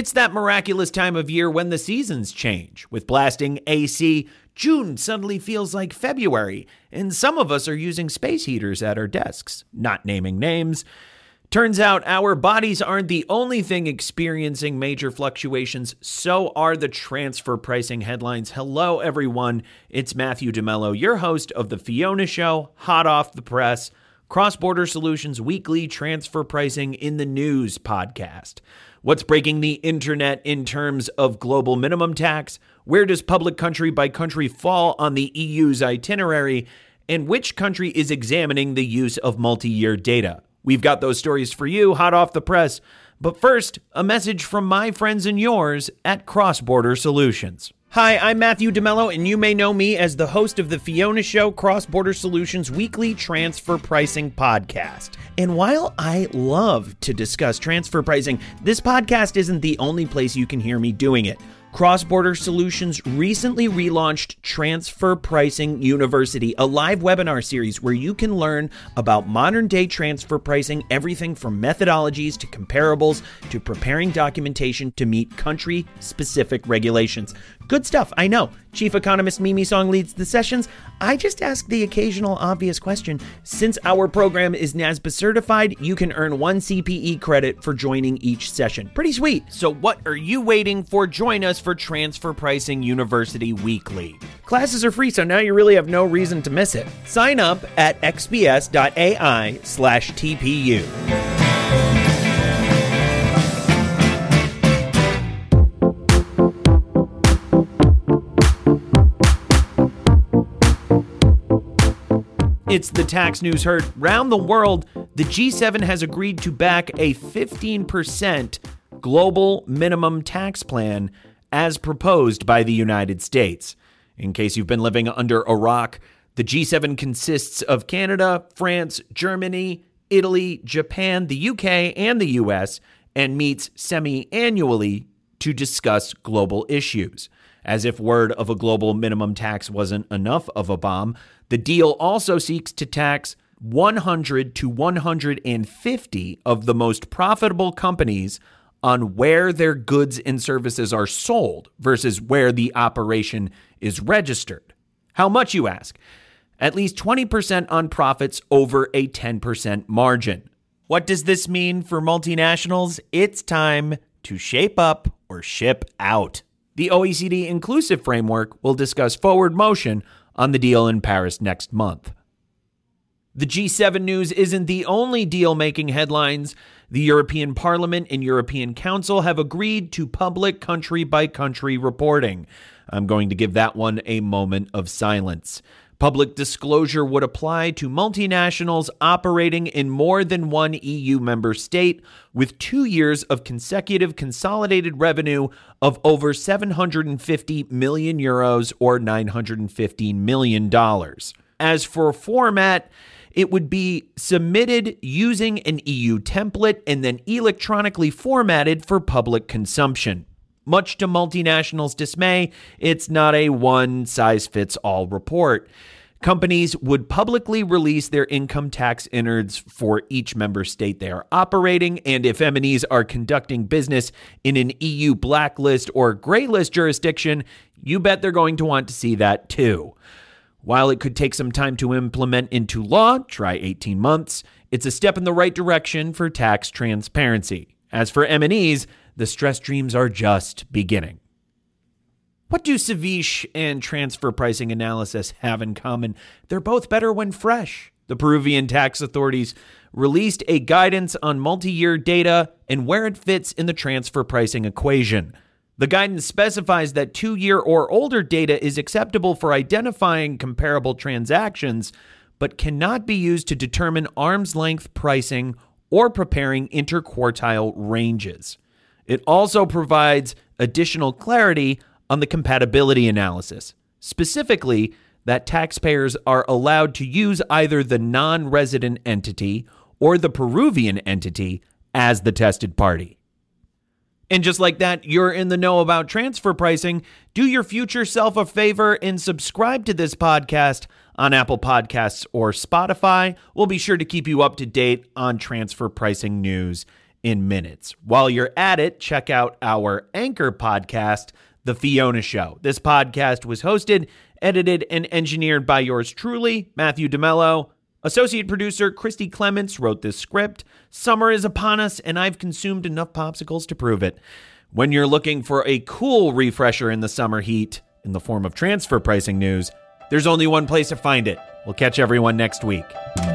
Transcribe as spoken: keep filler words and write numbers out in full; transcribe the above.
It's that miraculous time of year when the seasons change. With blasting A C, June suddenly feels like February, and some of us are using space heaters at our desks, not naming names. Turns out our bodies aren't the only thing experiencing major fluctuations, so are the transfer pricing headlines. Hello, everyone. It's Matthew DeMello, your host of The Fiona Show, hot off the press, Cross-Border Solutions Weekly Transfer Pricing in the News podcast. What's breaking the internet in terms of global minimum tax? Where does public country by country fall on the E U's itinerary? And which country is examining the use of multi-year data? We've got those stories for you, hot off the press. But first, a message from my friends and yours at Cross-Border Solutions. Hi, I'm Matthew DeMello, and you may know me as the host of the Fiona Show Cross-Border Solutions Weekly Transfer Pricing Podcast. And while I love to discuss transfer pricing, this podcast isn't the only place you can hear me doing it. Cross-Border Solutions recently relaunched Transfer Pricing University, a live webinar series where you can learn about modern-day transfer pricing, everything from methodologies to comparables to preparing documentation to meet country-specific regulations. Good stuff, I know. Chief Economist Mimi Song leads the sessions. I just ask the occasional obvious question. Since our program is NASBA certified, you can earn one C P E credit for joining each session. Pretty sweet. So what are you waiting for? Join us for Transfer Pricing University Weekly. Classes are free, so now you really have no reason to miss it. Sign up at xbs.ai slash TPU. It's the tax news heard round the world. The G seven has agreed to back a fifteen percent global minimum tax plan as proposed by the United States. In case you've been living under a rock, the G seven consists of Canada, France, Germany, Italy, Japan, the U K, and the U S, and meets semi-annually to discuss global issues. As if word of a global minimum tax wasn't enough of a bomb, the deal also seeks to tax one hundred to one hundred fifty of the most profitable companies on where their goods and services are sold versus where the operation is registered. How much, you ask? At least twenty percent on profits over a ten percent margin. What does this mean for multinationals? It's time to shape up or ship out. The O E C D Inclusive Framework will discuss forward motion on the deal in Paris next month. The G seven news isn't the only deal making headlines. The European Parliament and European Council have agreed to public country-by-country reporting. I'm going to give that one a moment of silence. Public disclosure would apply to multinationals operating in more than one E U member state with two years of consecutive consolidated revenue of over seven hundred fifty million euros or nine hundred fifteen million dollars. As for format, it would be submitted using an E U template and then electronically formatted for public consumption. Much to multinationals' dismay, it's not a one-size-fits-all report. Companies would publicly release their income tax innards for each member state they are operating, and if M and Es are conducting business in an E U blacklist or graylist jurisdiction, you bet they're going to want to see that too. While it could take some time to implement into law, try eighteen months, it's a step in the right direction for tax transparency. As for M and Es, the stress dreams are just beginning. What do Ceviche and transfer pricing analysis have in common? They're both better when fresh. The Peruvian tax authorities released a guidance on multi-year data and where it fits in the transfer pricing equation. The guidance specifies that two-year or older data is acceptable for identifying comparable transactions, but cannot be used to determine arm's-length pricing or preparing interquartile ranges. It also provides additional clarity on the compatibility analysis, specifically that taxpayers are allowed to use either the non-resident entity or the Peruvian entity as the tested party. And just like that, you're in the know about transfer pricing. Do your future self a favor and subscribe to this podcast on Apple Podcasts or Spotify. We'll be sure to keep you up to date on transfer pricing news in minutes. While you're at it, check out our anchor podcast, The Fiona Show. This podcast was hosted, edited, and engineered by yours truly, Matthew DeMello. Associate producer Christy Clements wrote this script. Summer is upon us, and I've consumed enough popsicles to prove it. When you're looking for a cool refresher in the summer heat, in the form of transfer pricing news, there's only one place to find it. We'll catch everyone next week.